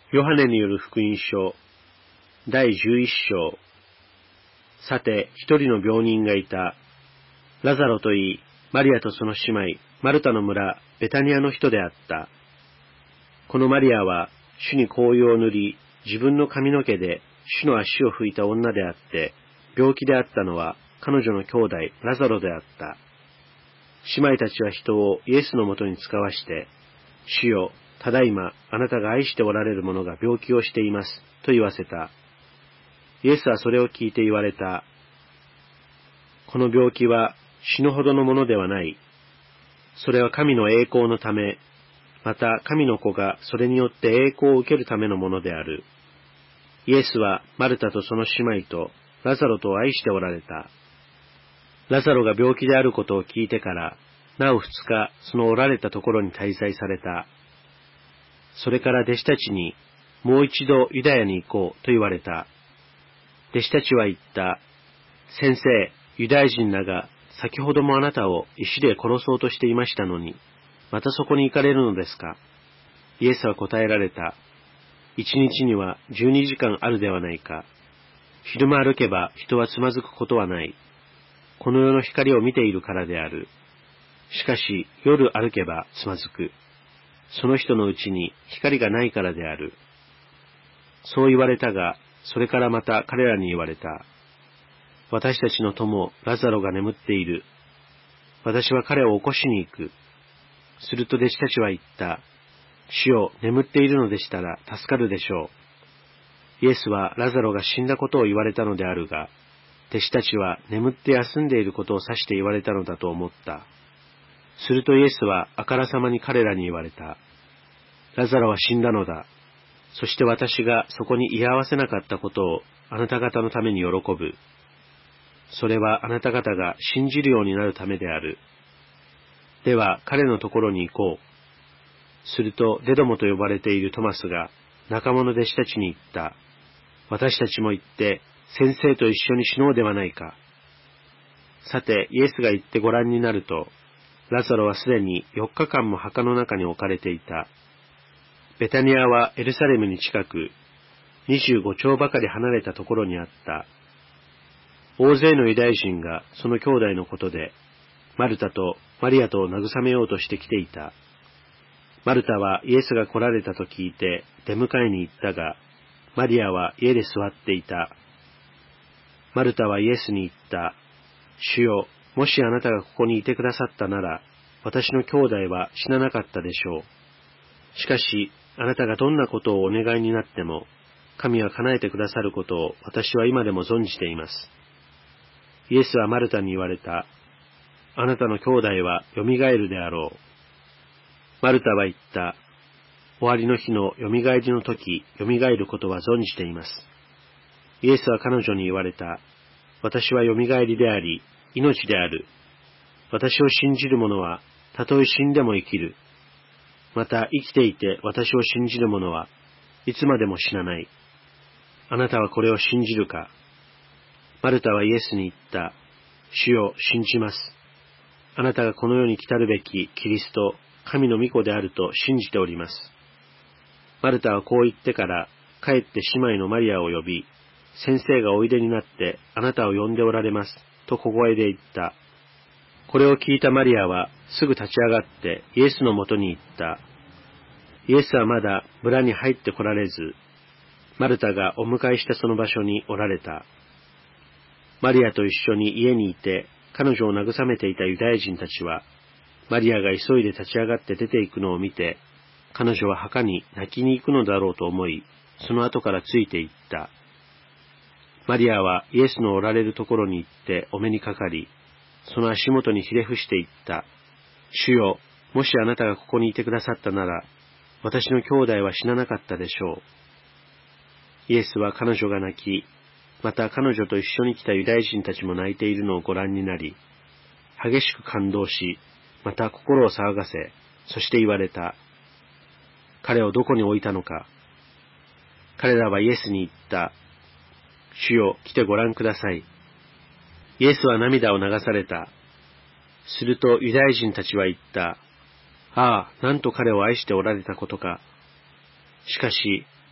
ヨハネによる福音書第11章。さて、一人の病人がいた。ラザロといい、マリアとその姉妹、マルタの村、ベタニアの人であった。このマリアは、主に香油を塗り、自分の髪の毛で主の足を拭いた女であって、病気であったのは彼女の兄弟ラザロであった。姉妹たちは人をイエスのもとに使わして、主よ、ただいまあなたが愛しておられる者が病気をしています、と言わせた。イエスはそれを聞いて言われた。この病気は死ぬほどのものではない。それは神の栄光のため、また神の子がそれによって栄光を受けるためのものである。イエスはマルタとその姉妹とラザロとを愛しておられた。ラザロが病気であることを聞いてから、なお2日そのおられたところに滞在された。それから弟子たちに、もう一度ユダヤに行こうと言われた。弟子たちは言った。先生、ユダヤ人らが先ほどもあなたを石で殺そうとしていましたのに、またそこに行かれるのですか？イエスは答えられた。一日には12時間あるではないか。昼間歩けば人はつまずくことはない。この世の光を見ているからである。しかし夜歩けばつまずく。その人のうちに光がないからである。そう言われたが、それからまた彼らに言われた。私たちの友ラザロが眠っている。私は彼を起こしに行く。すると弟子たちは言った。主よ、眠っているのでしたら助かるでしょう。イエスはラザロが死んだことを言われたのであるが、弟子たちは眠って休んでいることを指して言われたのだと思った。するとイエスはあからさまに彼らに言われた。ラザロは死んだのだ。そして私がそこに居合わせなかったことをあなた方のために喜ぶ。それはあなた方が信じるようになるためである。では彼のところに行こう。するとデドモと呼ばれているトマスが仲間の弟子たちに言った。私たちも行って先生と一緒に死のうではないか。さてイエスが行ってご覧になると、ラザロはすでに4日間も墓の中に置かれていた。ベタニアはエルサレムに近く、25町ばかり離れたところにあった。大勢のユダヤ人がその兄弟のことで、マルタとマリアとを慰めようとして来ていた。マルタはイエスが来られたと聞いて出迎えに行ったが、マリアは家で座っていた。マルタはイエスに言った。主よ、もしあなたがここにいてくださったなら、私の兄弟は死ななかったでしょう。しかし、あなたがどんなことをお願いになっても、神は叶えてくださることを私は今でも存じています。イエスはマルタに言われた。あなたの兄弟はよみがえるであろう。マルタは言った。終わりの日のよみがえりの時、よみがえることは存じています。イエスは彼女に言われた。私はよみがえりであり、命である。私を信じる者は、たとえ死んでも生きる。また生きていて私を信じる者はいつまでも死なない。あなたはこれを信じるか？マルタはイエスに言った。主よ、信じます。あなたがこの世に来たるべきキリスト、神の御子であると信じております。マルタはこう言ってから帰って姉妹のマリアを呼び、先生がおいでになってあなたを呼んでおられますと小声で言った。これを聞いたマリアはすぐ立ち上がってイエスのもとに行った。イエスはまだ村に入ってこられず、マルタがお迎えしたその場所におられた。マリアと一緒に家にいて彼女を慰めていたユダヤ人たちは、マリアが急いで立ち上がって出て行くのを見て、彼女は墓に泣きに行くのだろうと思い、その後からついて行った。マリアはイエスのおられるところに行ってお目にかかり、その足元にひれ伏して言った。主よ、もしあなたがここにいてくださったなら、私の兄弟は死ななかったでしょう。イエスは彼女が泣き、また彼女と一緒に来たユダヤ人たちも泣いているのをご覧になり、激しく感動し、また心を騒がせ、そして言われた。彼をどこに置いたのか。彼らはイエスに言った。主よ、来てご覧ください。イエスは涙を流された。するとユダヤ人たちは言った。ああ、なんと彼を愛しておられたことか。しかし、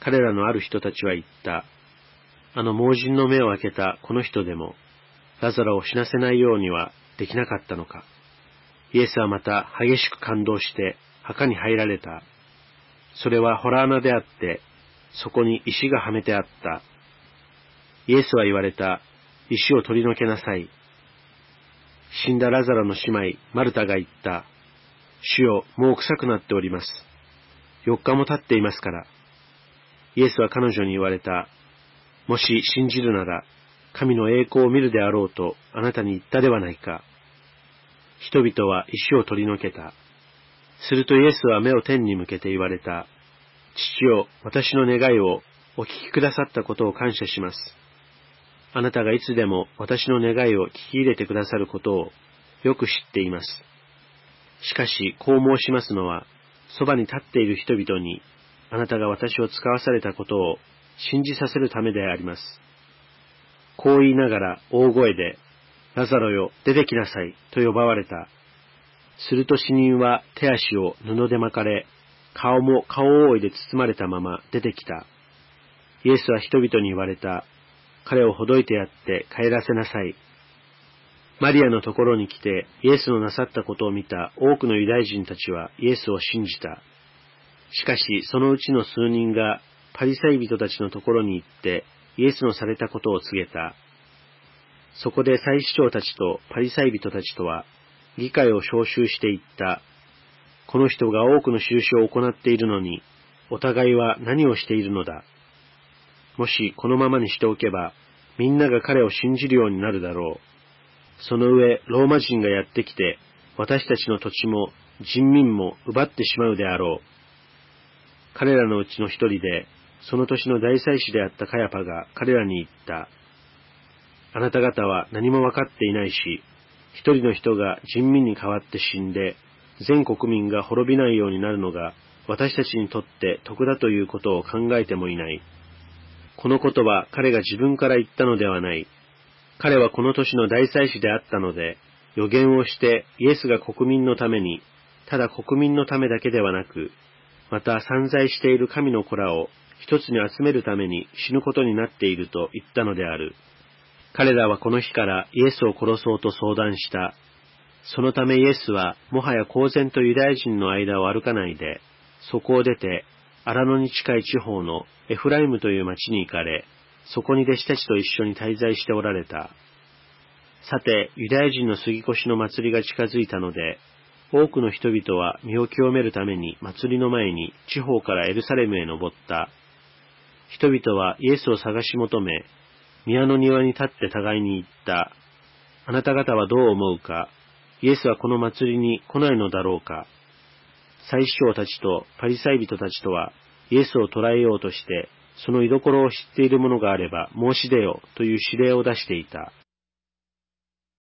彼らのある人たちは言った。あの盲人の目を開けたこの人でも、ラザロを死なせないようにはできなかったのか。イエスはまた激しく感動して墓に入られた。それは洞穴であって、そこに石がはめてあった。イエスは言われた。石を取り除けなさい。死んだラザロの姉妹、マルタが言った。主よ、もう臭くなっております。4日も経っていますから。イエスは彼女に言われた。もし信じるなら、神の栄光を見るであろうとあなたに言ったではないか。人々は石を取り除けた。するとイエスは目を天に向けて言われた。父よ、私の願いをお聞きくださったことを感謝します。あなたがいつでも私の願いを聞き入れてくださることをよく知っています。しかし、こう申しますのは、そばに立っている人々に、あなたが私を使わされたことを信じさせるためであります。こう言いながら大声で、ラザロよ、出てきなさい、と呼ばわれた。すると死人は手足を布で巻かれ、顔も顔覆いで包まれたまま出てきた。イエスは人々に言われた。彼をほどいてやって帰らせなさい。マリアのところに来てイエスのなさったことを見た多くのユダヤ人たちはイエスを信じた。しかしそのうちの数人がパリサイ人たちのところに行ってイエスのされたことを告げた。そこで祭司長たちとパリサイ人たちとは議会を招集して言った。この人が多くの印を行っているのに、お互いは何をしているのだ。もしこのままにしておけば、みんなが彼を信じるようになるだろう。その上、ローマ人がやってきて、私たちの土地も人民も奪ってしまうであろう。彼らのうちの一人で、その年の大祭司であったカヤパが彼らに言った。あなた方は何も分かっていないし、一人の人が人民に代わって死んで、全国民が滅びないようになるのが、私たちにとって得だということを考えてもいない。このことは彼が自分から言ったのではない。彼はこの年の大祭司であったので、予言をしてイエスが国民のために、ただ国民のためだけではなく、また散在している神の子らを一つに集めるために死ぬことになっていると言ったのである。彼らはこの日からイエスを殺そうと相談した。そのためイエスはもはや公然とユダヤ人の間を歩かないで、そこを出て、荒野に近い地方のエフライムという町に行かれ、そこに弟子たちと一緒に滞在しておられた。さて、ユダヤ人の杉越の祭りが近づいたので、多くの人々は身を清めるために祭りの前に地方からエルサレムへ登った。人々はイエスを探し求め、宮の庭に立って互いに言った。あなた方はどう思うか？イエスはこの祭りに来ないのだろうか？祭司長たちとパリサイ人たちとはイエスを捕らえようとして、その居所を知っている者があれば申し出よという指令を出していた。